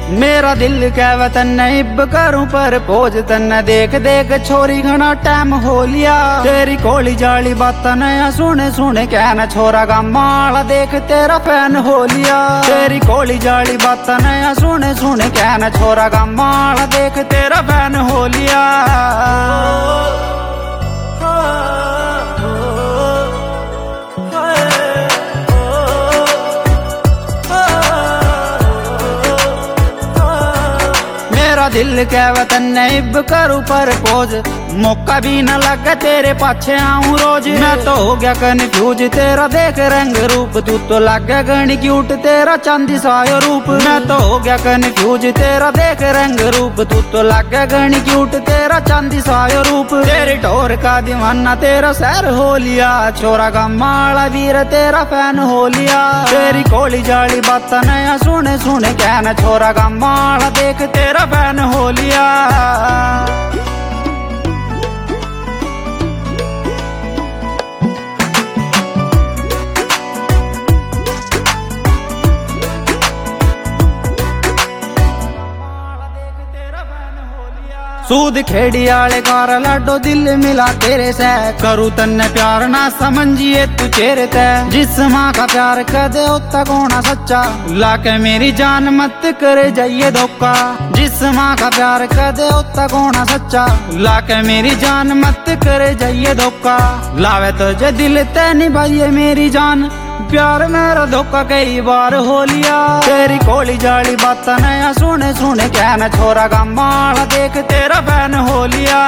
मेरा दिल कहवे तन्ने इब करूं पर पोज तन्ने देख देख छोरी घना टाइम हो लिया। तेरी कोली जाली बात नया सुने सुने कहना छोरा का माला देख तेरा फैन हो लिया। तेरी कोली जाली बात नया सुने सुने कहना छोरा का माला देख तेरा फैन हो लिया। दिल कहवे तन्ने इब करूं पर पोज मौका भी न लगा तेरे पाछे आऊं रोज। मैं तो हो गया कन्फ्यूज तेरा देख रंग रूप तू तो लगे गणी क्यूट तेरा चांदी सायो रूप। मैं तो हो गया कन्फ्यूज तेरा देख रंग रूप तू तो लगे गणी क्यूट तेरा चांदी सायो रूप। तेरी ठोर का दीवाना तेरा सैर हो लिया छोरा का माला वीर तेरा फैन हो लिया। तेरी कोली जाली बात नया सुने सुने कहना छोरा का माला देख तेरा फैन हो लिया। सूद खेड़ी आले कार लाडो दिल मिला तेरे से करूँ तन्ने प्यार ना समझिए तू चेहरे ते। जिस माँ का प्यार कर दे उतना कोना सच्चा लाके मेरी जान मत करे जाइए धोखा। जिस माँ का प्यार कर दे उतना कोना सच्चा लाके मेरी जान मत करे जाइए धोखा। लावे तुझे दिल ते निभाइए मेरी जान प्यार मेरा धोखा कई बार हो लिया। तेरी कोली जाली बात नया सुने सुने कहना छोरा का माला देख तेरा फैन हो लिया।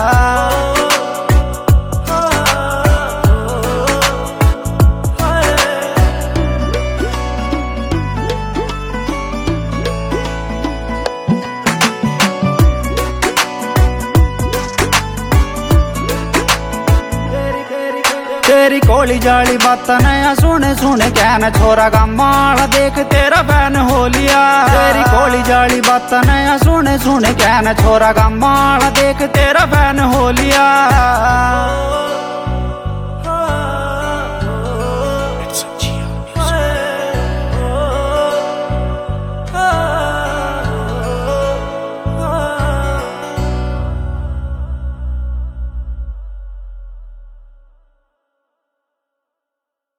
तेरी कोली जाली बात नया सुने सुने कहना छोरा का माला देख तेरा फैन हो लिया। तेरी कोली जाली बात नया सुने सुने कहना छोरा का माला देख तेरा फैन हो लिया।